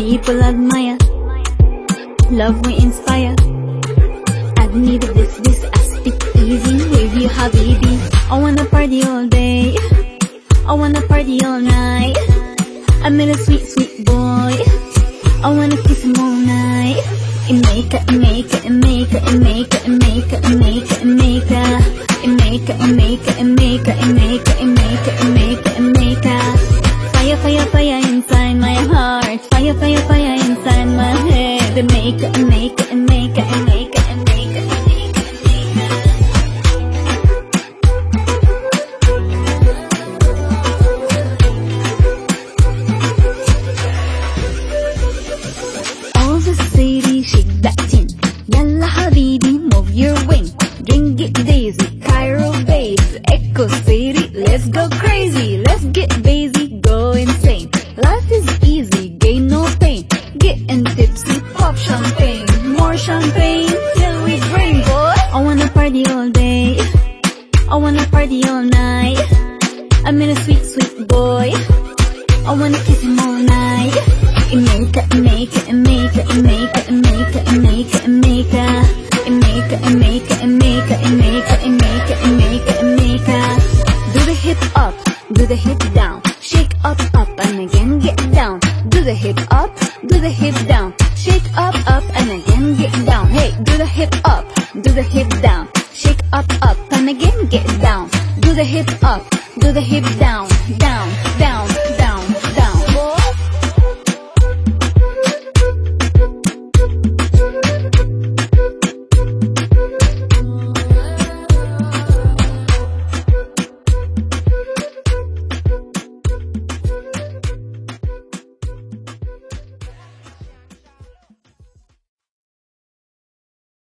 people admire. Love we inspire. I need this, I speak easy with you, habibi. I wanna party all day, I wanna party all night. I met a sweet, sweet boy, I wanna kiss him all night. Jamaica, Jamaica, Jamaica, Jamaica, Jamaica, Jamaica, Jamaica, Jamaica, Jamaica, Jamaica, Jamaica, Jamaica, Jamaica, Jamaica. Fire, fire, fire inside my heart. Fire, fire, fire inside my head. Jamaica, Jamaica, Jamaica, Jamaica, Jamaica, Jamaica, Jamaica. All the city, shake that tin. Yalla habibi, move your wing. Drink it daisy, Cairo base, Echo City, let's go crazy. Let's get busy, go insane. Life is easy, gain no pain. Getting tipsy, pop champagne. More champagne, till we drain, boy. I wanna party all day, I wanna party all night. I met a sweet, sweet boy, I wanna kiss him all night. Jamaica, Jamaica, Jamaica, Jamaica, Jamaica, Jamaica, Jamaica, Jamaica, Jamaica, Jamaica, Jamaica, Jamaica, Jamaica, Jamaica. Do the hip up, do the hip down. Shake up, up, and again get down. Do the hip up, do the hip down. Shake up, up, and again get down. Hey, do the hip up, do the hip down. Shake up, up, and again get down. Do the hip up, do the hip down, down, down.